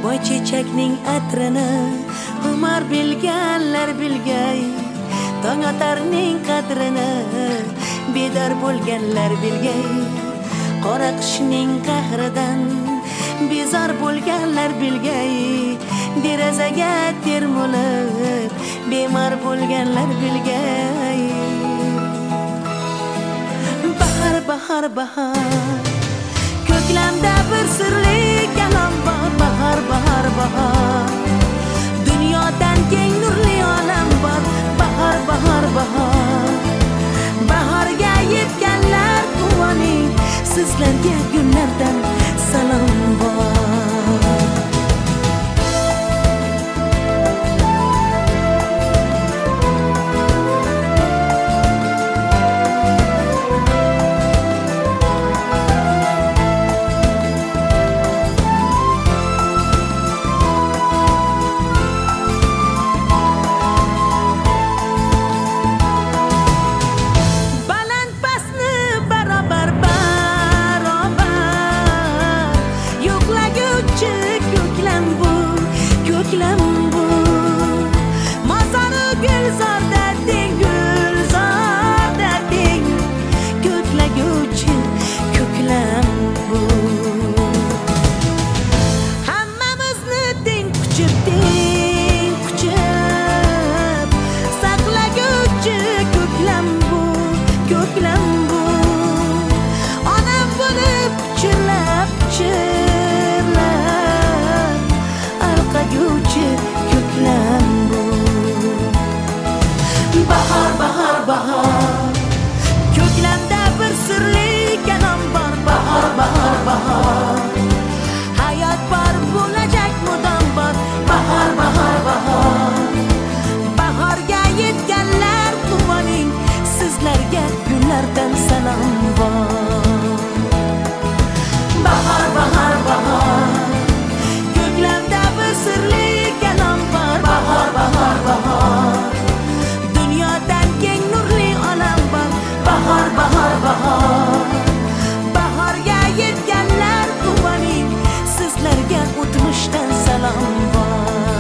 boy chechakning atrini umar bilganlar bilgay, tong otarning qadrini bedor bo'lganlar bilgay, qora qishning qahridan bezor bo'lganlar bilgay, derazaga termulib bemor bo'lganlar bilgay. Bahar bahar bahar, ko'klamda bir sirli kalom bor. Bahar bahar bahar, dunyodan keng nurli olam bor. Bahar bahar bahar, bahorga yetganlar quvoning, sizlarga gullardan salom bor. Bahar bahar bahar, ko'klamda bir sirli kalom bor. Bahar bahar bahar, hayot bor, bo'lajak mudom bor. Bahar bahar bahar, bahorga yetganlar quvoning, sizlarga gullardan salom bor. Bahar bahar bahar, ko'klamda bir sirli kalom bor. Bahar bahar bahar, bahar bahar bahar, bahorga yetganlar quvoning, sizlarga o'tmishdan salom bor.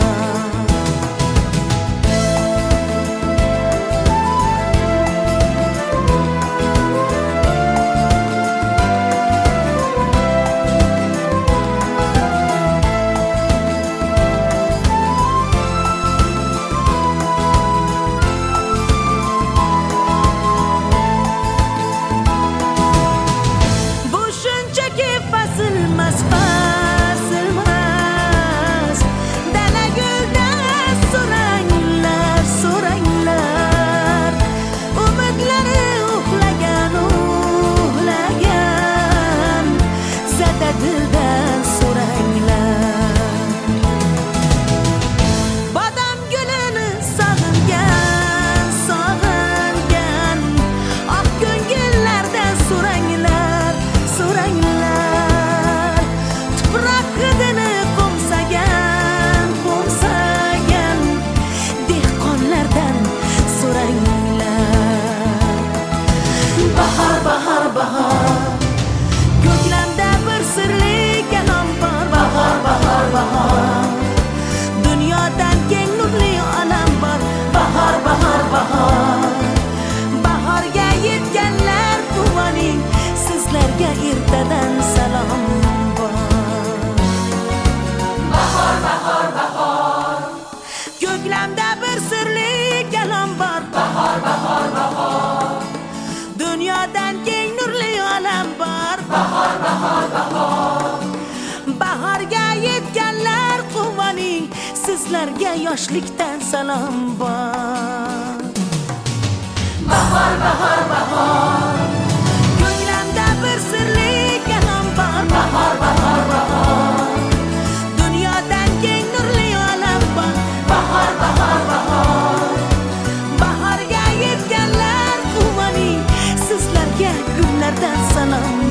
Dunyodan keng nurli olam bor. Bahar bahar bahar, bahorga yetganlar quvoning, sizlarga ertadan salom bor. Bahar bahar bahar, ko'klamda bir sirli kalom bor. Bahar bahar bahar, dunyodan keng nurli olam bor. Bahar bahar bahar, bahorga yetganlar quvoning, sizlarga yoshlikdan salom bor. Bahar bahar bahar, ko'klamda bir sirli kalom bor. Bahar bahar bahar, dunyodan keng nurli olam bor. Bahar bahar bahar, bahorga yetganlar quvoning, sizlarga gullardan salom